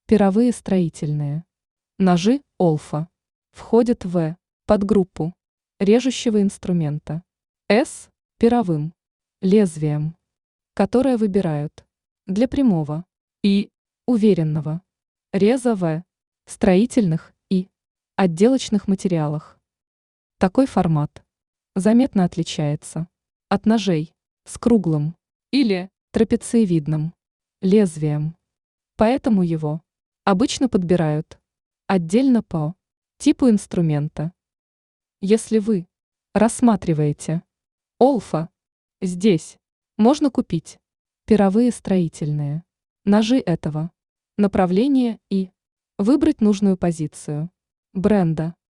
Пировые строительные. Ножи Олфа входят в подгруппу режущего инструмента С пировым лезвием, которое выбирают для прямого и уверенного реза в строительных и отделочных материалах. Такой формат заметно отличается от ножей с круглым или трапециевидным лезвием, поэтому его обычно подбирают отдельно по типу инструмента. Если вы рассматриваете Олфа, здесь можно купить пировые строительные ножи этого направления и выбрать нужную позицию бренда.